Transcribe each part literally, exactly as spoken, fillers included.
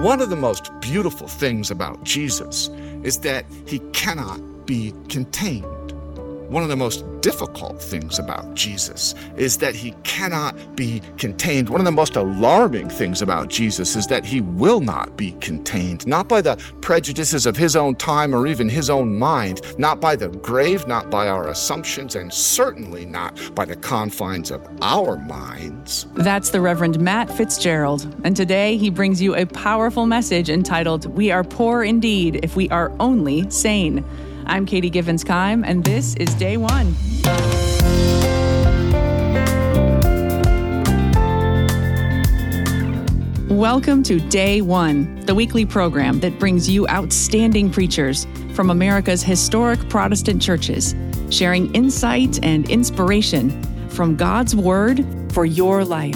One of the most beautiful things about Jesus is that he cannot be contained. One of the most difficult things about Jesus is that he cannot be contained. One of the most alarming things about Jesus is that he will not be contained, not by the prejudices of his own time or even his own mind, not by the grave, not by our assumptions, and certainly not by the confines of our minds. That's the Reverend Matt Fitzgerald, and today he brings you a powerful message entitled, "We are poor indeed if we are only sane." I'm Katie Givens-Keim, and this is Day One. Welcome to Day One, the weekly program that brings you outstanding preachers from America's historic Protestant churches, sharing insight and inspiration from God's Word for your life.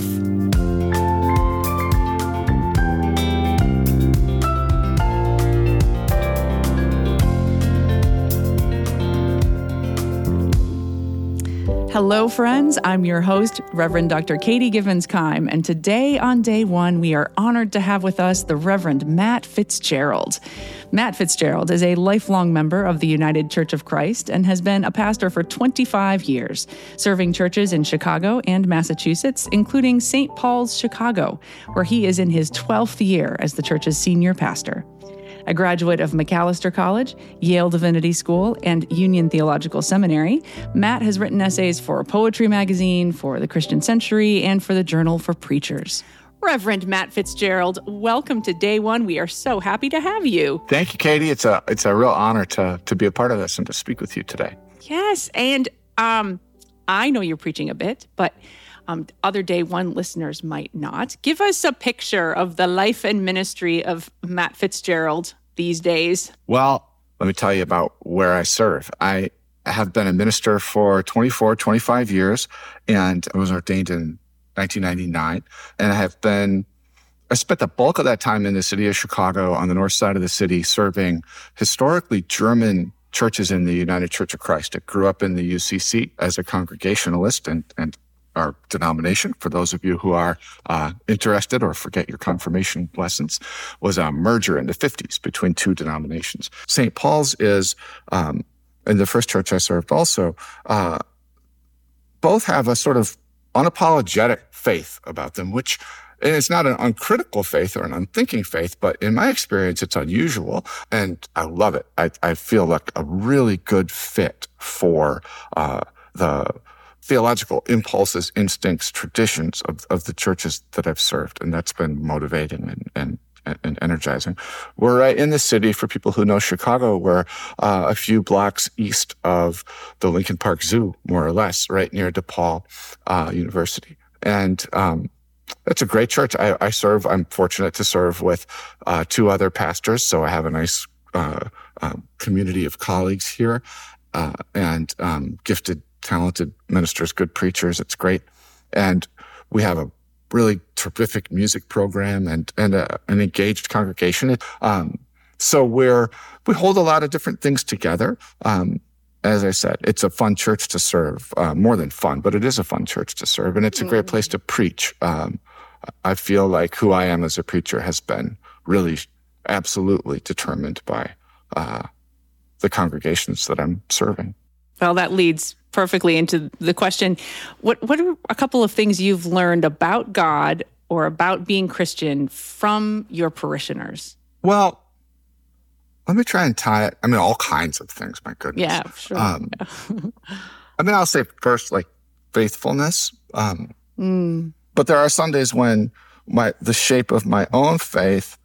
Hello, friends. I'm your host, Reverend Doctor Katie Givens-Keim, and today on Day One, we are honored to have with us the Reverend Matt Fitzgerald. Matt Fitzgerald is a lifelong member of the United Church of Christ and has been a pastor for twenty-five years, serving churches in Chicago and Massachusetts, including Saint Paul's Chicago, where he is in his twelfth year as the church's senior pastor. A graduate of Macalester College, Yale Divinity School, and Union Theological Seminary, Matt has written essays for Poetry Magazine, for the Christian Century, and for the Journal for Preachers. Reverend Matt Fitzgerald, welcome to Day One. We are so happy to have you. Thank you, Katie. It's a it's a real honor to to be a part of this and to speak with you today. Yes, and um, I know you're preaching a bit, but Um, other Day One listeners might not. Give us a picture of the life and ministry of Matt Fitzgerald these days. Well, let me tell you about where I serve. I have been a minister for twenty-four, twenty-five years, and I was ordained in nineteen ninety-nine. And I have been, I spent the bulk of that time in the city of Chicago on the north side of the city serving historically German churches in the United Church of Christ. I grew up in the U C C as a Congregationalist, and, and our denomination, for those of you who are uh, interested or forget your confirmation lessons, was a merger in the fifties between two denominations. Saint Paul's is, um, in the first church I served also, uh, both have a sort of unapologetic faith about them, which, and it's not an uncritical faith or an unthinking faith, but in my experience, it's unusual, and I love it. I, I feel like a really good fit for uh, the theological impulses, instincts, traditions of, of the churches that I've served. And that's been motivating and, and, and energizing. We're right in the city, for people who know Chicago, we're uh, a few blocks east of the Lincoln Park Zoo, more or less, right near DePaul uh, University. And um, it's a great church. I, I serve, I'm fortunate to serve with uh, two other pastors, so I have a nice uh, uh, community of colleagues here uh, and um, gifted talented ministers, good preachers. It's great. And we have a really terrific music program and, and a, an engaged congregation. Um, so we're, we hold a lot of different things together. Um, as I said, it's a fun church to serve, uh, more than fun, but it is a fun church to serve. And it's a great place to preach. Um, I feel like who I am as a preacher has been really absolutely determined by, uh, the congregations that I'm serving. Well, that leads perfectly into the question, what what are a couple of things you've learned about God or about being Christian from your parishioners? Well, let me try and tie it. I mean, all kinds of things, my goodness. Yeah, sure. Um, yeah. I mean, I'll say first, like, faithfulness. Um, mm. But there are Sundays when my the shape of my own faith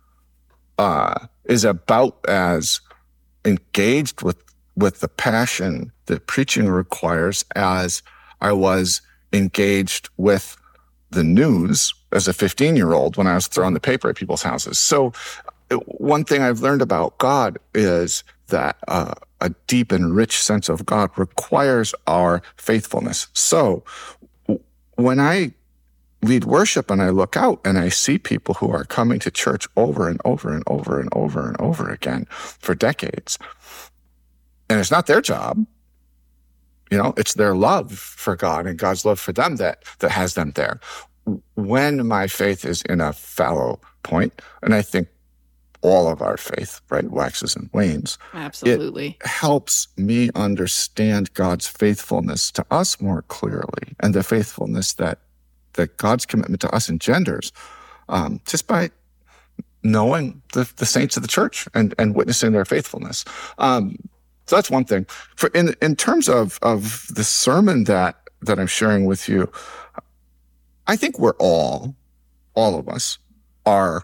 uh, is about as engaged with with the passion that preaching requires as I was engaged with the news as a fifteen-year-old when I was throwing the paper at people's houses. So one thing I've learned about God is that uh, a deep and rich sense of God requires our faithfulness. So when I lead worship and I look out and I see people who are coming to church over and over and over and over and over again for decades, and it's not their job, you know, it's their love for God and God's love for them that that has them there. When my faith is in a fallow point, and I think all of our faith, right, waxes and wanes. Absolutely. It helps me understand God's faithfulness to us more clearly, and the faithfulness that that God's commitment to us engenders, um, just by knowing the, the saints of the church and, and witnessing their faithfulness. Um, so that's one thing. For in in terms of of the sermon that that I'm sharing with you, I think we're all, all of us, are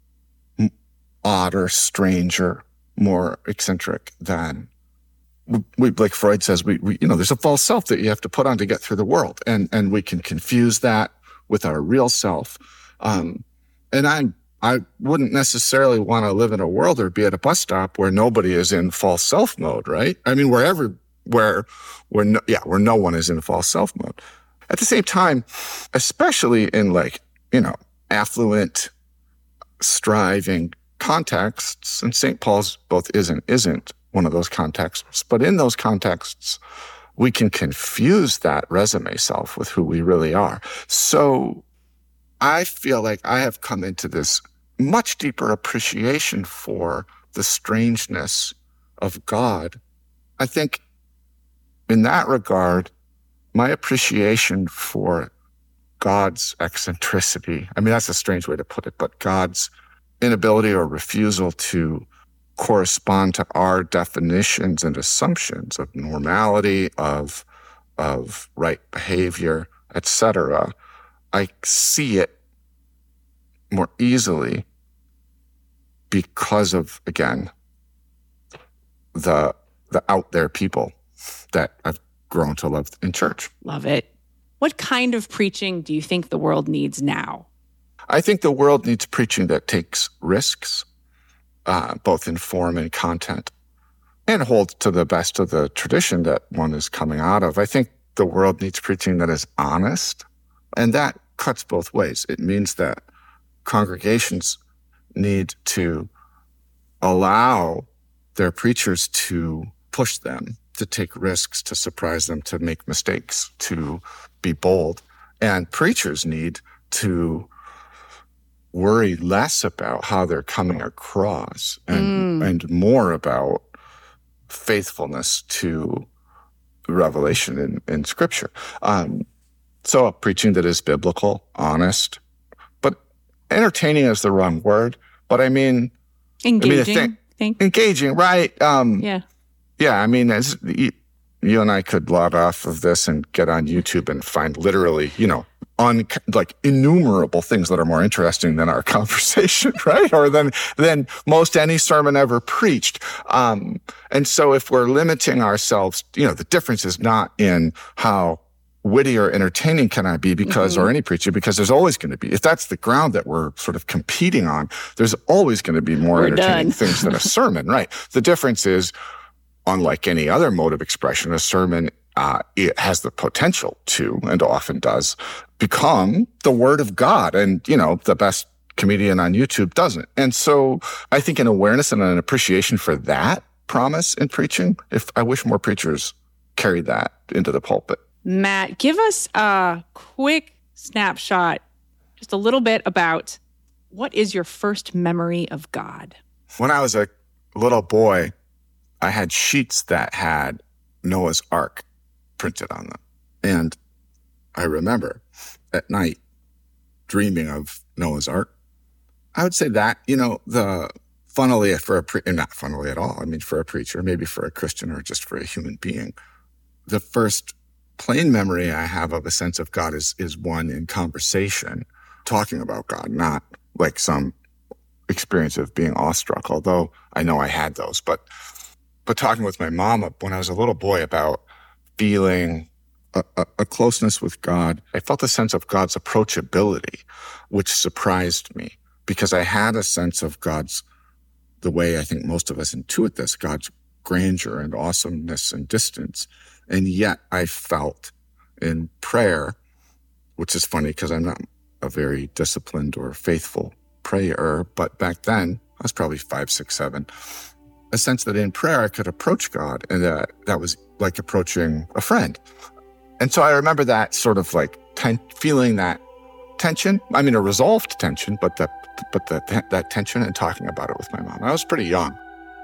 odder, stranger, more eccentric than we, like Freud says, we, we, you know, there's a false self that you have to put on to get through the world. And, and we can confuse that with our real self. Um, and I, I wouldn't necessarily want to live in a world or be at a bus stop where nobody is in false self mode, right? I mean, wherever, where, where, no, yeah, where no one is in false self mode. At the same time, especially in like, you know, affluent, striving contexts, and Saint Paul's both is and isn't one of those contexts, but in those contexts, we can confuse that resume self with who we really are. So I feel like I have come into this much deeper appreciation for the strangeness of God. I think in that regard, my appreciation for God's eccentricity, I mean, that's a strange way to put it, but God's inability or refusal to correspond to our definitions and assumptions of normality, of, of right behavior, et cetera, I see it more easily because of, again, the the out there people that I've grown to love in church. Love it. What kind of preaching do you think the world needs now? I think the world needs preaching that takes risks, uh, both in form and content, and holds to the best of the tradition that one is coming out of. I think the world needs preaching that is honest, and that cuts both ways. It means that congregations need to allow their preachers to push them, to take risks, to surprise them, to make mistakes, to be bold. And preachers need to worry less about how they're coming across and, mm. and more about faithfulness to revelation in, in Scripture. Um, so a preaching that is biblical, honest, but entertaining is the wrong word. But I mean, engaging. I mean, think, engaging, right? Um, yeah, yeah. I mean, as you, you and I could log off of this and get on YouTube and find literally, you know, on like innumerable things that are more interesting than our conversation, right? Or than than most any sermon ever preached. Um, and so, if we're limiting ourselves, you know, the difference is not in how witty or entertaining can I be because, mm-hmm. or any preacher, because there's always going to be, if that's the ground that we're sort of competing on, there's always going to be more we're entertaining done. things than a sermon, right? The difference is, unlike any other mode of expression, a sermon, uh, it has the potential to, and often does, become the word of God. And, you know, the best comedian on YouTube doesn't. And so I think an awareness and an appreciation for that promise in preaching, if I wish more preachers carried that into the pulpit. Matt, give us a quick snapshot, just a little bit about what is your first memory of God? When I was a little boy, I had sheets that had Noah's Ark printed on them. And I remember at night dreaming of Noah's Ark. I would say that, you know, the funnily for a pre- not funnily at all. I mean, for a preacher, maybe for a Christian or just for a human being, the first plain memory I have of a sense of God is is one in conversation, talking about God, not like some experience of being awestruck, although I know I had those. But but talking with my mom when I was a little boy about feeling a, a, a closeness with God, I felt a sense of God's approachability, which surprised me because I had a sense of God's, the way I think most of us intuit this, God's grandeur and awesomeness and distance. And yet I felt in prayer, which is funny because I'm not a very disciplined or faithful prayer, but back then, I was probably five, six, seven, a sense that in prayer I could approach God and that that was like approaching a friend. And so I remember that sort of like ten, feeling that tension. I mean, a resolved tension, but the, but the, that tension and talking about it with my mom. I was pretty young.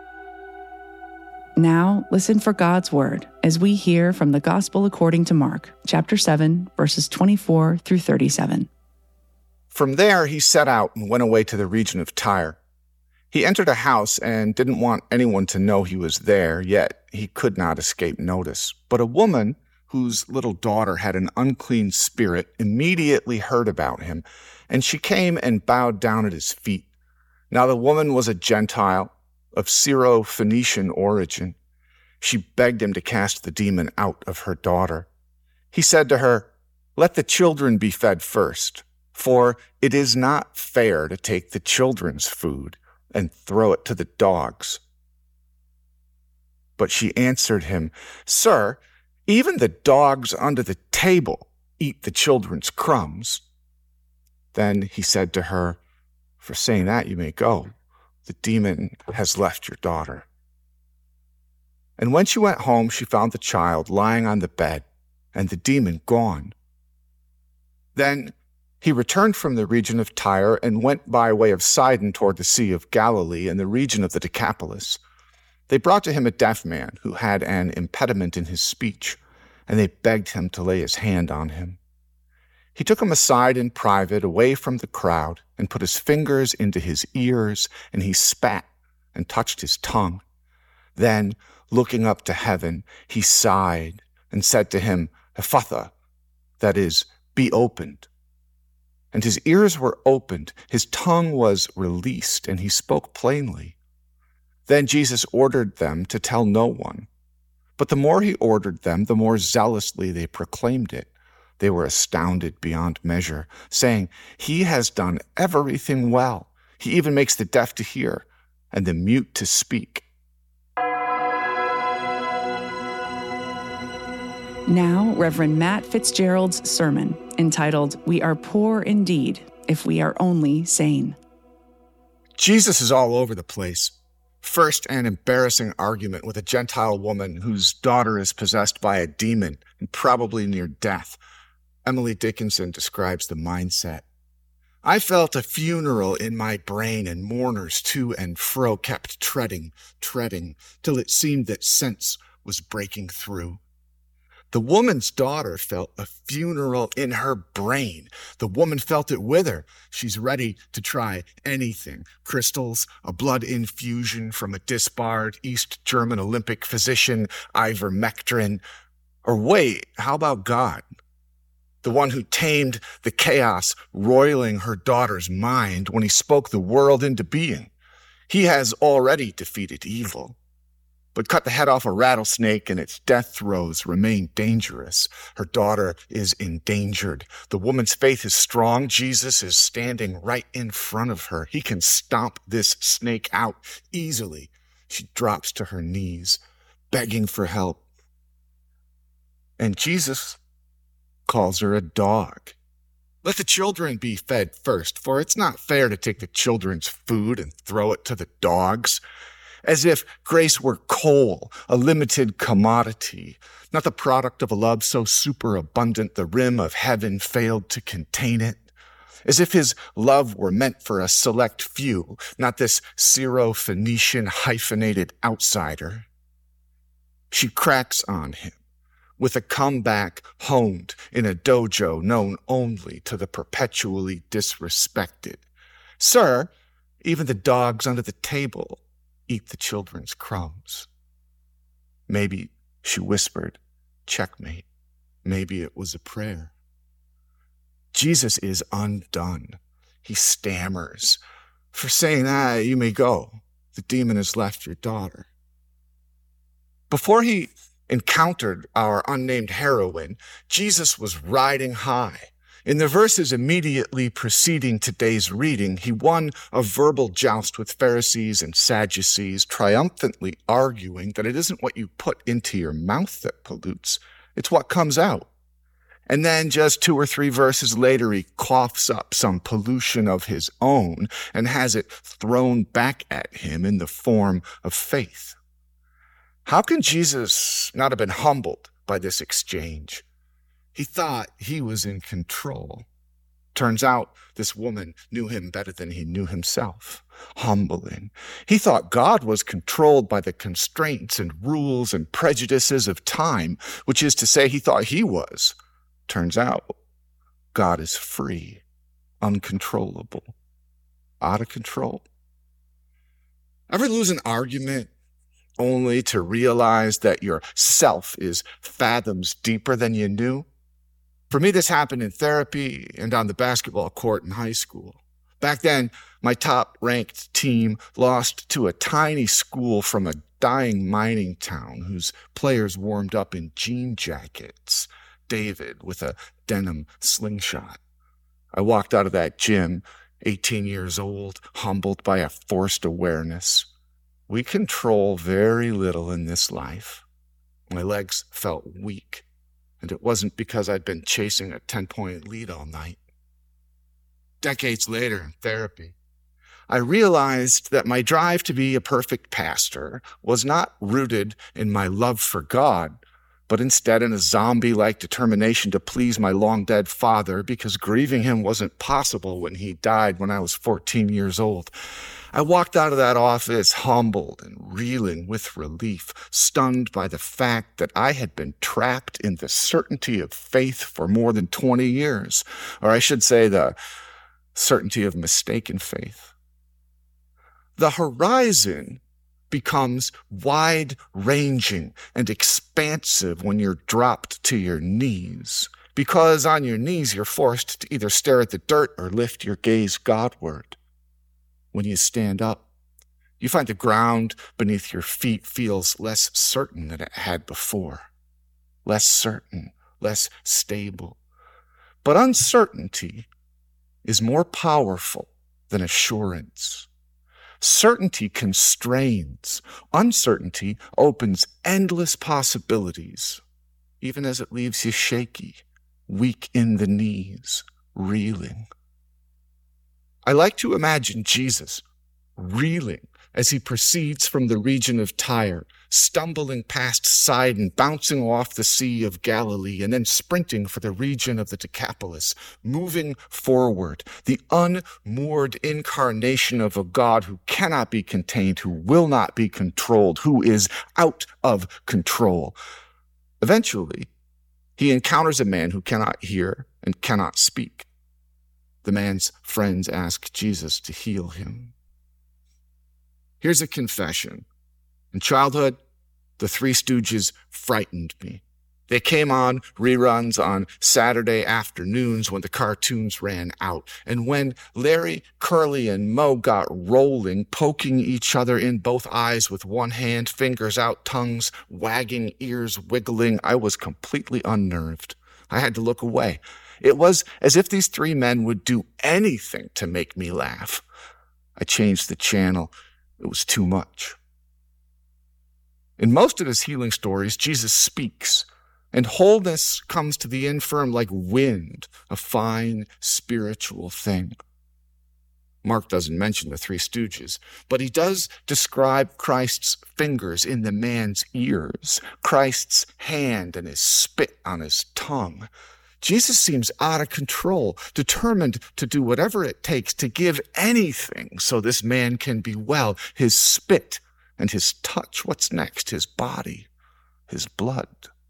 Now, listen for God's word as we hear from the Gospel according to Mark, chapter seven, verses twenty-four through thirty-seven. From there, he set out and went away to the region of Tyre. He entered a house and didn't want anyone to know he was there, yet he could not escape notice. But a woman whose little daughter had an unclean spirit immediately heard about him, and she came and bowed down at his feet. Now the woman was a Gentile of Syro-Phoenician origin. She begged him to cast the demon out of her daughter. He said to her, "Let the children be fed first, for it is not fair to take the children's food and throw it to the dogs." But she answered him, "Sir, even the dogs under the table eat the children's crumbs." Then he said to her, "For saying that, you may go. The demon has left your daughter." And when she went home, she found the child lying on the bed and the demon gone. Then he returned from the region of Tyre and went by way of Sidon toward the Sea of Galilee and the region of the Decapolis. They brought to him a deaf man who had an impediment in his speech, and they begged him to lay his hand on him. He took him aside in private, away from the crowd, and put his fingers into his ears, and he spat and touched his tongue. Then, looking up to heaven, he sighed and said to him, "Ephphatha," that is, "be opened." And his ears were opened, his tongue was released, and he spoke plainly. Then Jesus ordered them to tell no one. But the more he ordered them, the more zealously they proclaimed it. They were astounded beyond measure, saying, "He has done everything well. He even makes the deaf to hear and the mute to speak." Now, Reverend Matt Fitzgerald's sermon, entitled, "We Are Poor Indeed, If We Are Only Sane." Jesus is all over the place. First, an embarrassing argument with a Gentile woman whose daughter is possessed by a demon and probably near death. Emily Dickinson describes the mindset. "I felt a funeral in my brain, and mourners to and fro kept treading, treading, till it seemed that sense was breaking through." The woman's daughter felt a funeral in her brain. The woman felt it with her. She's ready to try anything. Crystals, a blood infusion from a disbarred East German Olympic physician, ivermectin. Or wait, how about God? The one who tamed the chaos roiling her daughter's mind when he spoke the world into being. He has already defeated evil. But cut the head off a rattlesnake and its death throes remain dangerous. Her daughter is endangered. The woman's faith is strong. Jesus is standing right in front of her. He can stomp this snake out easily. She drops to her knees, begging for help. And Jesus calls her a dog. "Let the children be fed first, for it's not fair to take the children's food and throw it to the dogs." As if grace were coal, a limited commodity, not the product of a love so superabundant the rim of heaven failed to contain it. As if his love were meant for a select few, not this Syro-Phoenician hyphenated outsider. She cracks on him with a comeback honed in a dojo known only to the perpetually disrespected. "Sir, even the dogs under the table eat the children's crumbs." Maybe, she whispered, checkmate. Maybe it was a prayer. Jesus is undone. He stammers. "For saying that, you may go. The demon has left your daughter." Before he encountered our unnamed heroine, Jesus was riding high. In the verses immediately preceding today's reading, he won a verbal joust with Pharisees and Sadducees, triumphantly arguing that it isn't what you put into your mouth that pollutes, it's what comes out. And then just two or three verses later, he coughs up some pollution of his own and has it thrown back at him in the form of faith. How can Jesus not have been humbled by this exchange? He thought he was in control. Turns out this woman knew him better than he knew himself. Humbling. He thought God was controlled by the constraints and rules and prejudices of time, which is to say he thought he was. Turns out God is free, uncontrollable, out of control. Ever lose an argument only to realize that your self is fathoms deeper than you knew? For me, this happened in therapy and on the basketball court in high school. Back then, my top-ranked team lost to a tiny school from a dying mining town whose players warmed up in jean jackets, David with a denim slingshot. I walked out of that gym, eighteen years old, humbled by a forced awareness. We control very little in this life. My legs felt weak. And it wasn't because I'd been chasing a ten-point lead all night. Decades later in therapy, I realized that my drive to be a perfect pastor was not rooted in my love for God, but instead in a zombie-like determination to please my long-dead father because grieving him wasn't possible when he died when I was fourteen years old. I walked out of that office humbled and reeling with relief, stunned by the fact that I had been trapped in the certainty of faith for more than twenty years, or I should say the certainty of mistaken faith. The horizon becomes wide-ranging and expansive when you're dropped to your knees, because on your knees you're forced to either stare at the dirt or lift your gaze Godward. When you stand up, you find the ground beneath your feet feels less certain than it had before. Less certain, less stable. But uncertainty is more powerful than assurance. Certainty constrains. Uncertainty opens endless possibilities, even as it leaves you shaky, weak in the knees, reeling. I like to imagine Jesus reeling as he proceeds from the region of Tyre, stumbling past Sidon, bouncing off the Sea of Galilee, and then sprinting for the region of the Decapolis, moving forward, the unmoored incarnation of a God who cannot be contained, who will not be controlled, who is out of control. Eventually, he encounters a man who cannot hear and cannot speak. The man's friends ask Jesus to heal him. Here's a confession. In childhood, the Three Stooges frightened me. They came on reruns on Saturday afternoons when the cartoons ran out. And when Larry, Curly, and Moe got rolling, poking each other in both eyes with one hand, fingers out, tongues wagging, ears wiggling, I was completely unnerved. I had to look away. It was as if these three men would do anything to make me laugh. I changed the channel. It was too much. In most of his healing stories, Jesus speaks, and wholeness comes to the infirm like wind, a fine spiritual thing. Mark doesn't mention the Three Stooges, but he does describe Christ's fingers in the man's ears, Christ's hand and his spit on his tongue. Jesus seems out of control, determined to do whatever it takes to give anything so this man can be well. His spit and his touch. What's next? His body, his blood.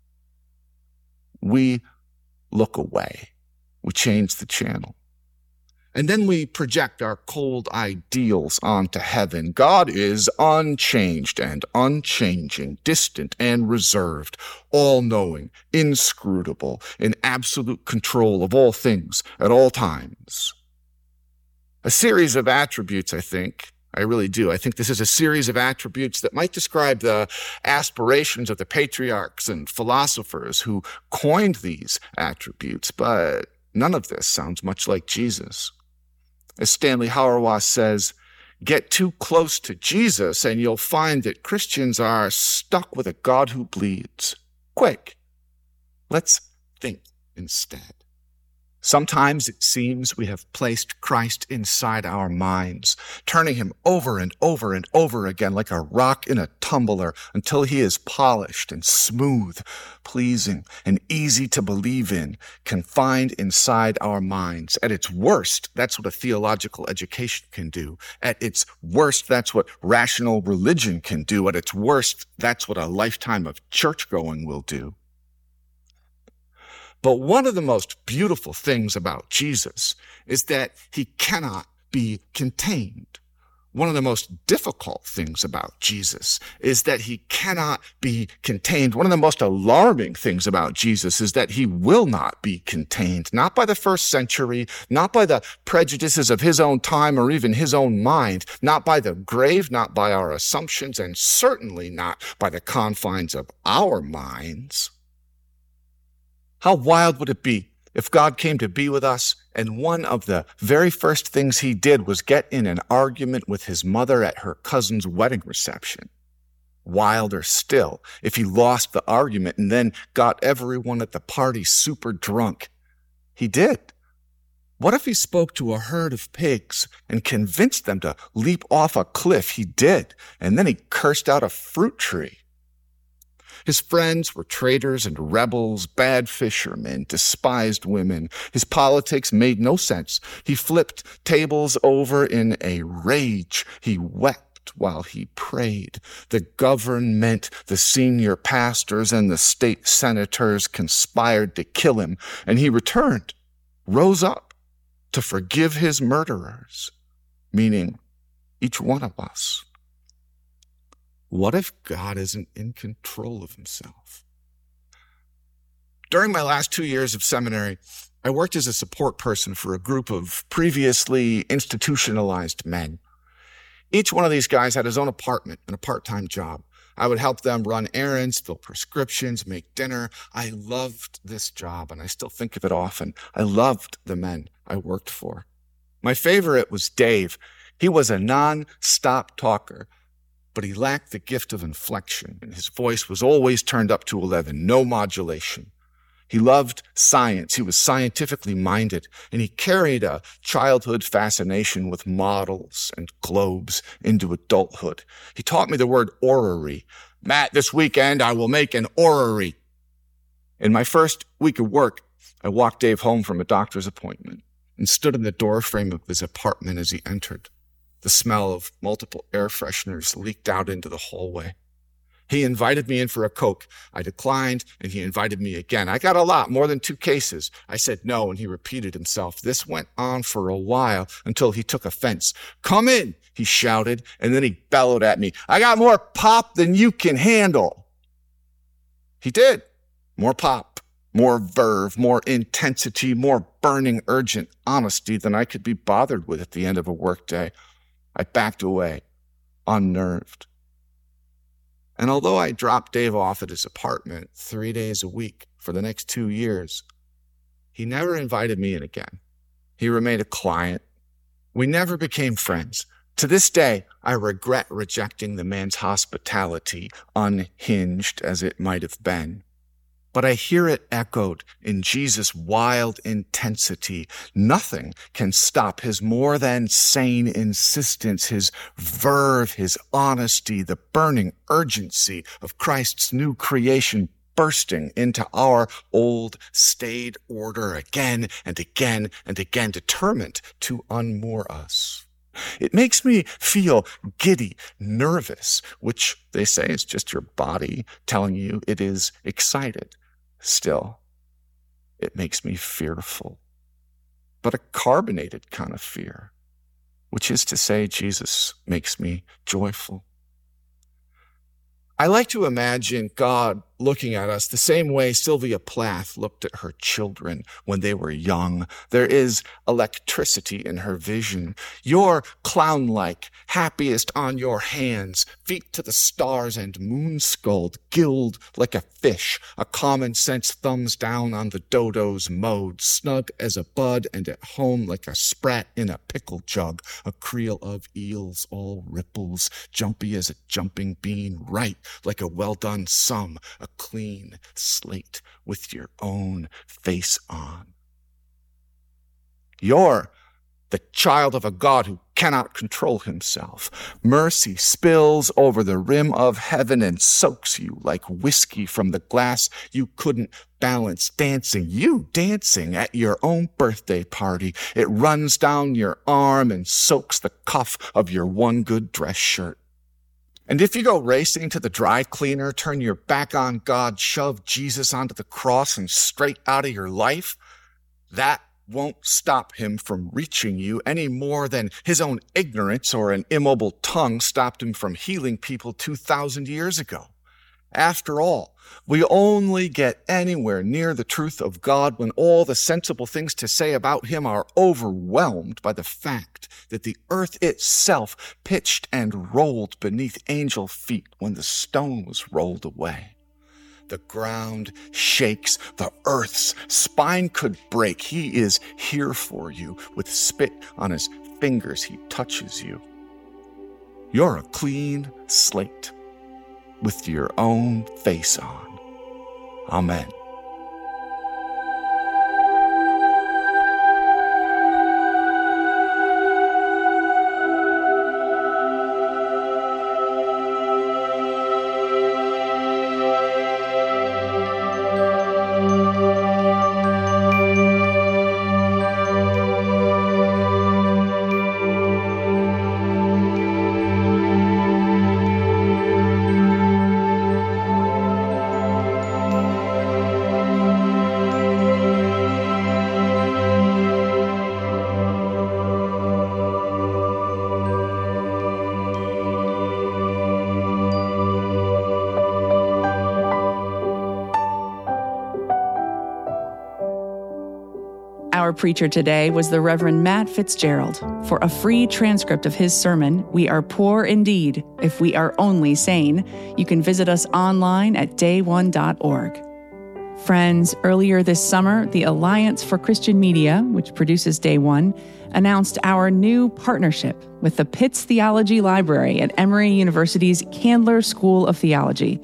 We look away. We change the channel. And then we project our cold ideals onto heaven. God is unchanged and unchanging, distant and reserved, all-knowing, inscrutable, in absolute control of all things at all times. A series of attributes, I think. I really do. I think this is a series of attributes that might describe the aspirations of the patriarchs and philosophers who coined these attributes, but none of this sounds much like Jesus. As Stanley Hauerwas says, get too close to Jesus and you'll find that Christians are stuck with a God who bleeds. Quick, let's think instead. Sometimes it seems we have placed Christ inside our minds, turning him over and over and over again like a rock in a tumbler until he is polished and smooth, pleasing, and easy to believe in, confined inside our minds. At its worst, that's what a theological education can do. At its worst, that's what rational religion can do. At its worst, that's what a lifetime of church-going will do. But one of the most beautiful things about Jesus is that he cannot be contained. One of the most difficult things about Jesus is that he cannot be contained. One of the most alarming things about Jesus is that he will not be contained, not by the first century, not by the prejudices of his own time or even his own mind, not by the grave, not by our assumptions, and certainly not by the confines of our minds. How wild would it be if God came to be with us and one of the very first things he did was get in an argument with his mother at her cousin's wedding reception? Wilder still, if he lost the argument and then got everyone at the party super drunk. He did. What if he spoke to a herd of pigs and convinced them to leap off a cliff? He did. And then he cursed out a fruit tree. His friends were traitors and rebels, bad fishermen, despised women. His politics made no sense. He flipped tables over in a rage. He wept while he prayed. The government, the senior pastors, and the state senators conspired to kill him, and he returned, rose up to forgive his murderers, meaning each one of us. What if God isn't in control of himself? During my last two years of seminary, I worked as a support person for a group of previously institutionalized men. Each one of these guys had his own apartment and a part-time job. I would help them run errands, fill prescriptions, make dinner. I loved this job, and I still think of it often. I loved the men I worked for. My favorite was Dave. He was a non-stop talker, but he lacked the gift of inflection, and his voice was always turned up to eleven, no modulation. He loved science. He was scientifically minded, and he carried a childhood fascination with models and globes into adulthood. He taught me the word orrery. Matt, this weekend I will make an orrery. In my first week of work, I walked Dave home from a doctor's appointment and stood in the doorframe of his apartment as he entered. The smell of multiple air fresheners leaked out into the hallway. He invited me in for a Coke. I declined, and he invited me again. I got a lot, more than two cases. I said no, and he repeated himself. This went on for a while until he took offense. Come in, he shouted, and then he bellowed at me. I got more pop than you can handle. He did. More pop, more verve, more intensity, more burning, urgent honesty than I could be bothered with at the end of a workday. I backed away, unnerved. And although I dropped Dave off at his apartment three days a week for the next two years, he never invited me in again. He remained a client. We never became friends. To this day, I regret rejecting the man's hospitality, unhinged as it might have been. But I hear it echoed in Jesus' wild intensity. Nothing can stop his more than sane insistence, his verve, his honesty, the burning urgency of Christ's new creation bursting into our old staid order again and again and again, determined to unmoor us. It makes me feel giddy, nervous, which they say is just your body telling you it is excited. Still, it makes me fearful, but a carbonated kind of fear, which is to say Jesus makes me joyful. I like to imagine God looking at us the same way Sylvia Plath looked at her children when they were young. There is electricity in her vision. You're clown-like, happiest on your hands, feet to the stars and moon-skulled, gilled like a fish, a common-sense thumbs down on the dodo's mode, snug as a bud and at home like a sprat in a pickle jug, a creel of eels, all ripples, jumpy as a jumping bean, right like a well-done sum, a clean slate with your own face on. You're the child of a God who cannot control himself. Mercy spills over the rim of heaven and soaks you like whiskey from the glass you couldn't balance. Dancing, you dancing at your own birthday party. It runs down your arm and soaks the cuff of your one good dress shirt. And if you go racing to the dry cleaner, turn your back on God, shove Jesus onto the cross and straight out of your life, that won't stop him from reaching you any more than his own ignorance or an immobile tongue stopped him from healing people two thousand years ago. After all, we only get anywhere near the truth of God when all the sensible things to say about him are overwhelmed by the fact that the earth itself pitched and rolled beneath angel feet when the stone was rolled away. The ground shakes, the earth's spine could break. He is here for you. With spit on his fingers, he touches you. You're a clean slate with your own face on. Amen. Our preacher today was the Reverend Matt Fitzgerald. For a free transcript of his sermon, We Are Poor Indeed If We Are Only Sane, you can visit us online at day one dot org. Friends, earlier this summer, the Alliance for Christian Media, which produces Day One, announced our new partnership with the Pitts Theology Library at Emory University's Candler School of Theology.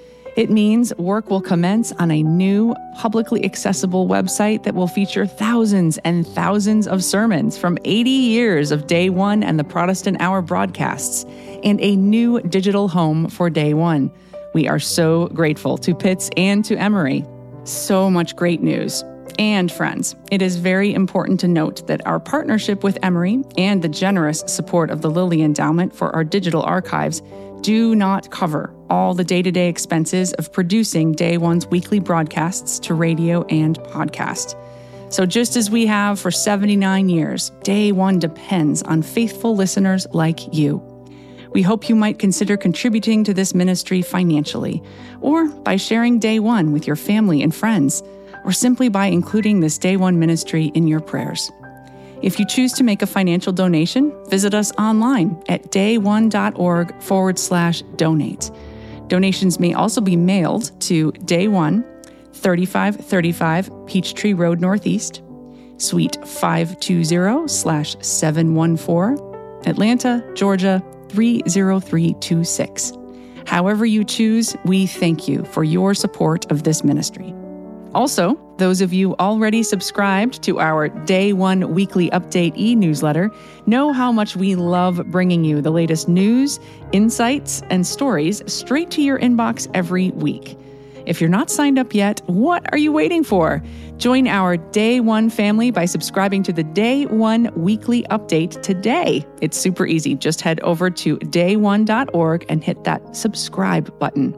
It means work will commence on a new, publicly accessible website that will feature thousands and thousands of sermons from eighty years of Day One and the Protestant Hour broadcasts, and a new digital home for Day One. We are so grateful to Pitts and to Emory. So much great news. And friends, it is very important to note that our partnership with Emory and the generous support of the Lilly Endowment for our digital archives do not cover all the day-to-day expenses of producing Day One's weekly broadcasts to radio and podcast. So just as we have for seventy-nine years, Day One depends on faithful listeners like you. We hope you might consider contributing to this ministry financially, or by sharing Day One with your family and friends, or simply by including this Day One ministry in your prayers. If you choose to make a financial donation, visit us online at day one dot org forward slash donate. Donations may also be mailed to Day One, thirty-five thirty-five Peachtree Road Northeast, Suite five two zero slash seven one four, Atlanta, Georgia three zero three two six. However you choose, we thank you for your support of this ministry. Also, those of you already subscribed to our Day One Weekly Update e-newsletter know how much we love bringing you the latest news, insights, and stories straight to your inbox every week. If you're not signed up yet, what are you waiting for? Join our Day One family by subscribing to the Day One Weekly Update today. It's super easy. Just head over to day one dot org and hit that subscribe button.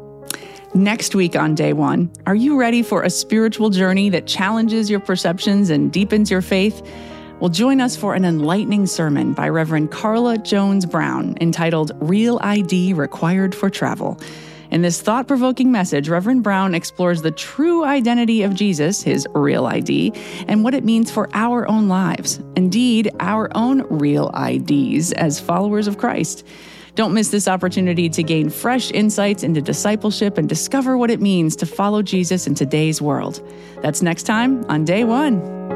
Next week on Day One, are you ready for a spiritual journey that challenges your perceptions and deepens your faith? Well, join us for an enlightening sermon by Reverend Carla Jones Brown entitled Real I D Required for Travel. In this thought-provoking message, Reverend Brown explores the true identity of Jesus, his real I D, and what it means for our own lives, indeed, our own real I Ds as followers of Christ. Don't miss this opportunity to gain fresh insights into discipleship and discover what it means to follow Jesus in today's world. That's next time on Day One.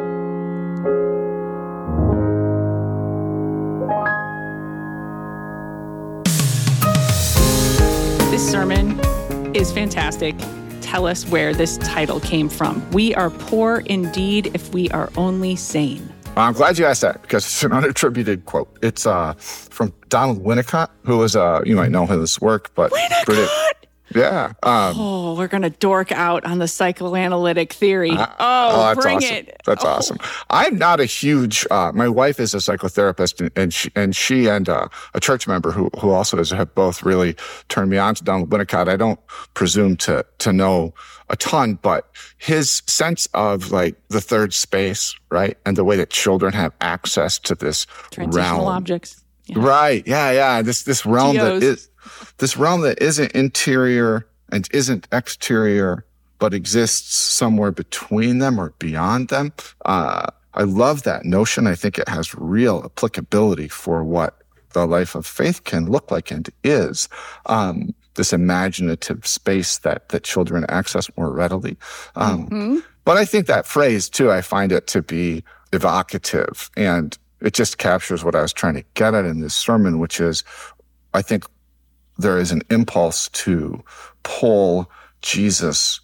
This sermon is fantastic. Tell us where this title came from. We are poor indeed if we are only sane. I'm glad you asked that because it's an unattributed quote. It's uh, from Donald Winnicott, who was, uh, you might know his work, but Winnicott! British, yeah. Um, oh, we're going to dork out on the psychoanalytic theory. Uh, oh, oh bring awesome. it. That's oh. awesome. I'm not a huge, uh, my wife is a psychotherapist, and, and she and, she and uh, a church member who who also is, have both really turned me on to Donald Winnicott. I don't presume to to know a ton, but his sense of like the third space, right? And the way that children have access to this transitional realm. objects. Yeah. Right. Yeah. Yeah. This, this realm T Os. that is, this realm that isn't interior and isn't exterior, but exists somewhere between them or beyond them. Uh, I love that notion. I think it has real applicability for what the life of faith can look like and is. Um, this imaginative space that, that children access more readily. Um, mm-hmm. But I think that phrase too, I find it to be evocative, and it just captures what I was trying to get at in this sermon, which is, I think there is an impulse to pull Jesus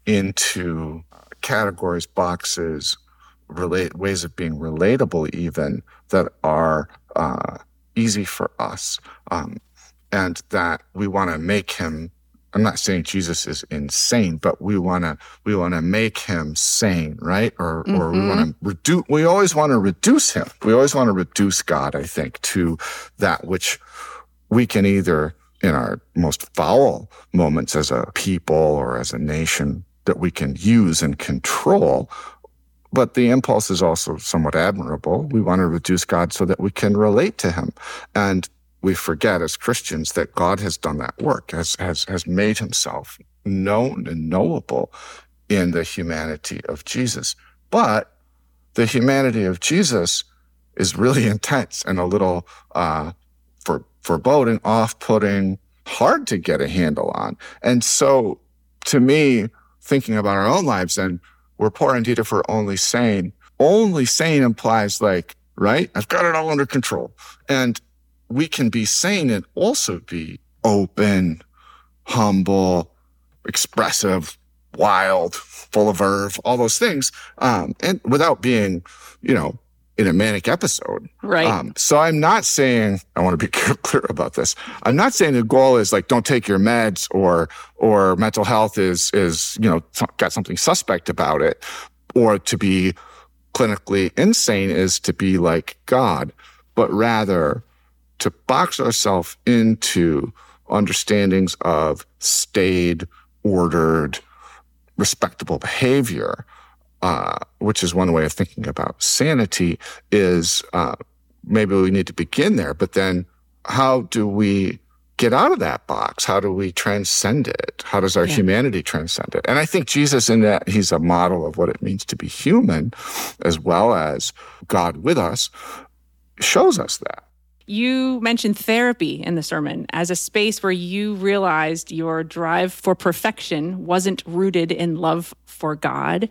into categories, boxes, relate ways of being relatable even that are uh, easy for us. Um, and that we want to make him, I'm not saying Jesus is insane, but we want to we want to make him sane, right? Or mm-hmm. or we want to reduce. We always want to reduce him. We always want to reduce God, I think, to that which we can either, in our most foul moments as a people or as a nation, that we can use and control. But the impulse is also somewhat admirable. We want to reduce God so that we can relate to him. And we forget as Christians that God has done that work, has, has, has made himself known and knowable in the humanity of Jesus. But the humanity of Jesus is really intense and a little uh, for, foreboding, off-putting, hard to get a handle on. And so to me, thinking about our own lives, and we're poor indeed if we're only sane. Only sane implies like, right? I've got it all under control. And we can be sane and also be open, humble, expressive, wild, full of verve, all those things, um, and without being, you know, in a manic episode. Right. Um, so I'm not saying, I want to be clear about this. I'm not saying the goal is like, don't take your meds or, or mental health is, is, you know, got something suspect about it, or to be clinically insane is to be like God, but rather to box ourselves into understandings of staid, ordered, respectable behavior, uh, which is one way of thinking about sanity, is uh, maybe we need to begin there. But then how do we get out of that box? How do we transcend it? How does our yeah. humanity transcend it? And I think Jesus, in that he's a model of what it means to be human, as well as God with us, shows us that. You mentioned therapy in the sermon as a space where you realized your drive for perfection wasn't rooted in love for God.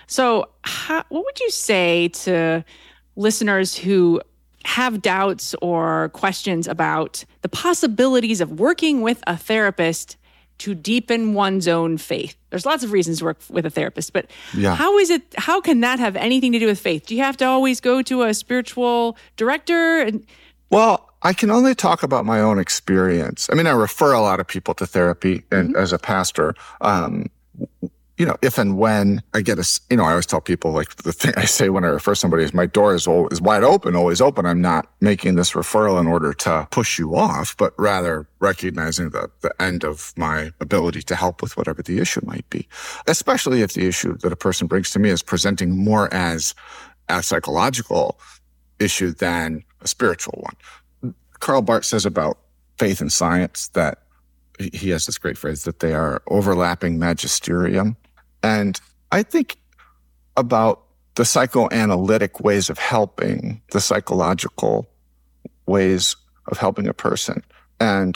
So how, what would you say to listeners who have doubts or questions about the possibilities of working with a therapist to deepen one's own faith? There's lots of reasons to work with a therapist, but yeah. how is it, how can that have anything to do with faith? Do you have to always go to a spiritual director? And Well, I can only talk about my own experience. I mean, I refer a lot of people to therapy, and mm-hmm. as a pastor, um, you know, if and when I get a, you know, I always tell people, like, the thing I say when I refer somebody is my door is always wide open, always open. I'm not making this referral in order to push you off, but rather recognizing the, the end of my ability to help with whatever the issue might be, especially if the issue that a person brings to me is presenting more as a psychological issue than a spiritual one. Karl Barth says about faith and science that he has this great phrase that they are overlapping magisterium. And I think about the psychoanalytic ways of helping, the psychological ways of helping a person, and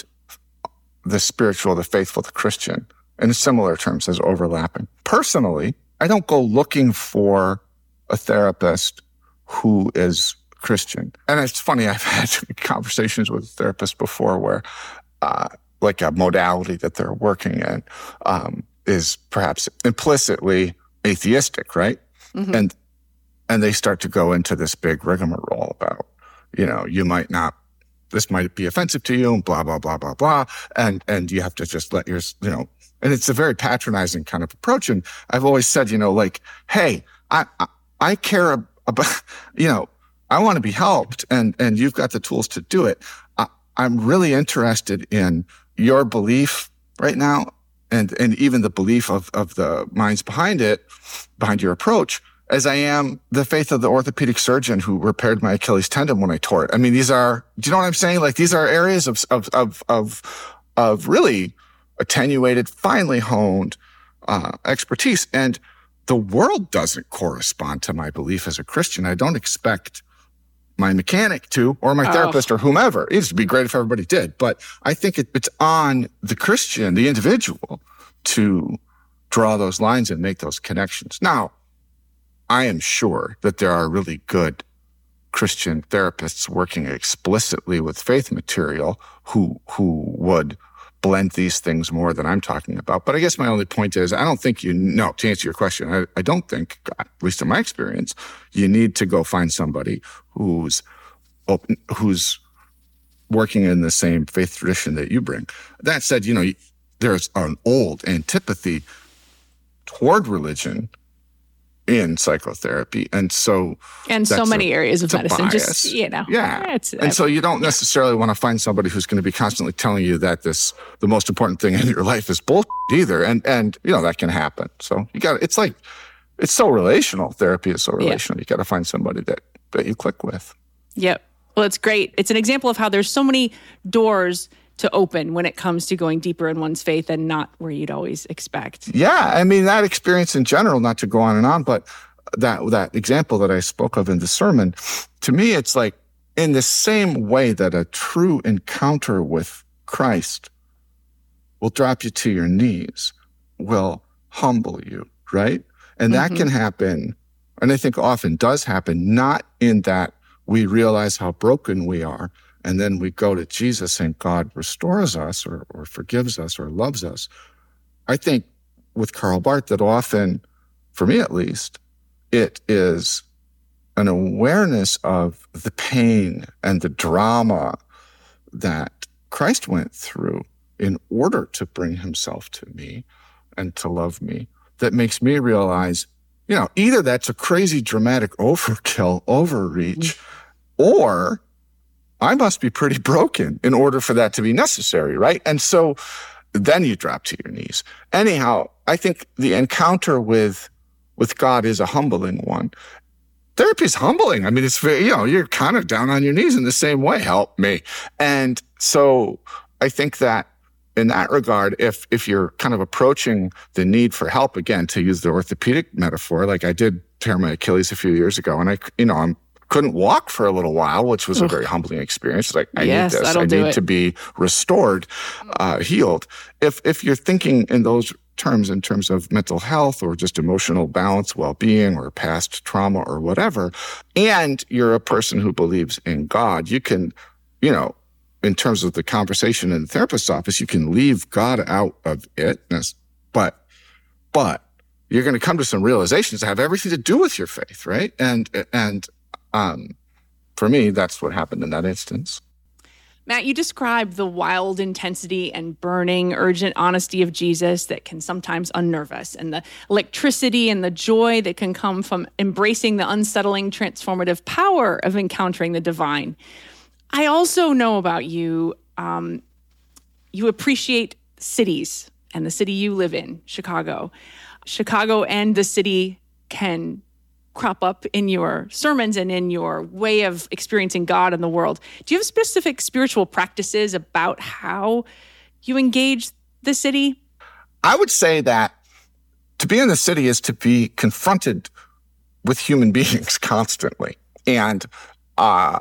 the spiritual, the faithful, the Christian, in similar terms as overlapping. Personally, I don't go looking for a therapist who is Christian. And it's funny, I've had conversations with therapists before where uh, like a modality that they're working in um, is perhaps implicitly atheistic, right? Mm-hmm. And And they start to go into this big rigmarole about, you know, you might not, this might be offensive to you, and blah, blah, blah, blah, blah. And, and you have to just let your, you know, and it's a very patronizing kind of approach. And I've always said, you know, like, hey, I, I, I care about, you know, I want to be helped, and, and you've got the tools to do it. I, I'm really interested in your belief right now, and, and even the belief of, of the minds behind it, behind your approach, as I am the faith of the orthopedic surgeon who repaired my Achilles tendon when I tore it. I mean, these are, do you know what I'm saying? Like, these are areas of, of, of, of, of really attenuated, finely honed, uh, expertise. And the world doesn't correspond to my belief as a Christian. I don't expect my mechanic to, or my therapist oh. or whomever. It'd be great if everybody did. But I think it, it's on the Christian, the individual, to draw those lines and make those connections. Now, I am sure that there are really good Christian therapists working explicitly with faith material who who would blend these things more than I'm talking about. But I guess my only point is, I don't think you know, to answer your question, I, I don't think, at least in my experience, you need to go find somebody who's open, who's working in the same faith tradition that you bring. That said, you know, there's an old antipathy toward religion in psychotherapy. And so and so many a, areas of medicine, bias. just, you know. Yeah. It's, and so you don't necessarily want to find somebody who's going to be constantly telling you that this, the most important thing in your life is bullshit either. And, and, you know, that can happen. So you got, it's like, it's so relational. Therapy is so relational. Yeah. You got to find somebody that, that you click with. Yep. Well, it's great. It's an example of how there's so many doors to open when it comes to going deeper in one's faith and not where you'd always expect. Yeah, I mean, that experience in general, not to go on and on, but that that example that I spoke of in the sermon, to me, it's like in the same way that a true encounter with Christ will drop you to your knees, will humble you, right? And that mm-hmm. can happen, and I think often does happen, not in that we realize how broken we are, and then we go to Jesus and God restores us or, or forgives us or loves us. I think with Karl Barth that often, for me at least, it is an awareness of the pain and the drama that Christ went through in order to bring himself to me and to love me that makes me realize, you know, either that's a crazy dramatic overkill, overreach, mm-hmm. or I must be pretty broken in order for that to be necessary, right? And so then you drop to your knees. Anyhow, I think the encounter with with God is a humbling one. Therapy is humbling. I mean, it's very, you know, you're kind of down on your knees in the same way. Help me. And so I think that in that regard, if if you're kind of approaching the need for help, again, to use the orthopedic metaphor, like I did tear my Achilles a few years ago, and I, you know, I'm couldn't walk for a little while, which was a very humbling experience. Like, I yes, need this. I need it. to be restored, uh, healed. If if you're thinking in those terms, in terms of mental health or just emotional balance, well-being, or past trauma or whatever, and you're a person who believes in God, you can, you know, in terms of the conversation in the therapist's office, you can leave God out of it. But, but you're going to come to some realizations that have everything to do with your faith, right? And, and, Um, for me, that's what happened in that instance. Matt, you described the wild intensity and burning, urgent honesty of Jesus that can sometimes unnerve us, and the electricity and the joy that can come from embracing the unsettling, transformative power of encountering the divine. I also know about you, um, you appreciate cities and the city you live in, Chicago. Chicago and the city can crop up in your sermons and in your way of experiencing God and the world. Do you have specific spiritual practices about how you engage the city? I would say that to be in the city is to be confronted with human beings constantly. And uh,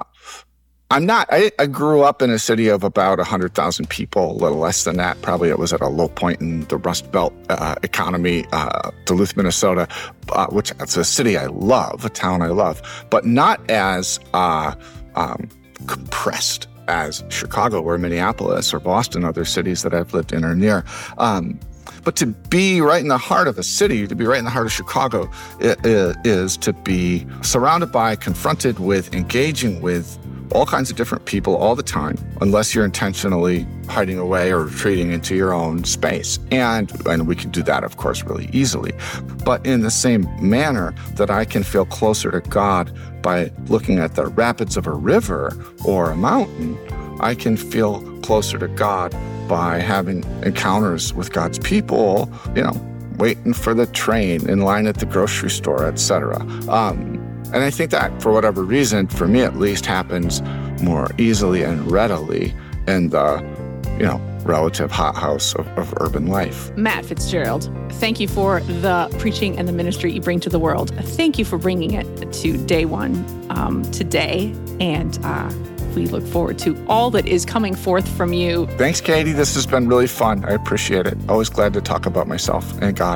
I'm not, I, I grew up in a city of about one hundred thousand people, a little less than that. Probably it was at a low point in the Rust Belt uh, economy, uh, Duluth, Minnesota, uh, which is a city I love, a town I love, but not as uh, um, compressed as Chicago or Minneapolis or Boston, other cities that I've lived in or near. Um, But to be right in the heart of a city, to be right in the heart of Chicago, is to be surrounded by, confronted with, engaging with all kinds of different people all the time, unless you're intentionally hiding away or retreating into your own space. And, and we can do that, of course, really easily. But in the same manner that I can feel closer to God by looking at the rapids of a river or a mountain, I can feel closer to God by having encounters with God's people, you know, waiting for the train, in line at the grocery store, et cetera. Um, And I think that, for whatever reason, for me at least, happens more easily and readily in the, you know, relative hothouse of, of urban life. Matt Fitzgerald, thank you for the preaching and the ministry you bring to the world. Thank you for bringing it to Day One um, today. And uh, we look forward to all that is coming forth from you. Thanks, Katie. This has been really fun. I appreciate it. Always glad to talk about myself and God.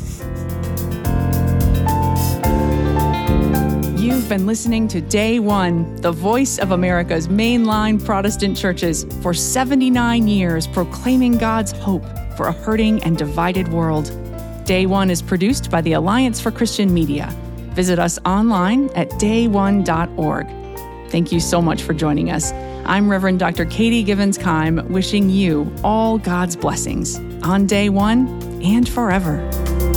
You've been listening to Day One, the voice of America's mainline Protestant churches, for seventy-nine years proclaiming God's hope for a hurting and divided world. Day One is produced by the Alliance for Christian Media. Visit us online at day one dot org. Thank you so much for joining us. I'm Reverend Doctor Katie Givens-Keim, wishing you all God's blessings on Day One and forever.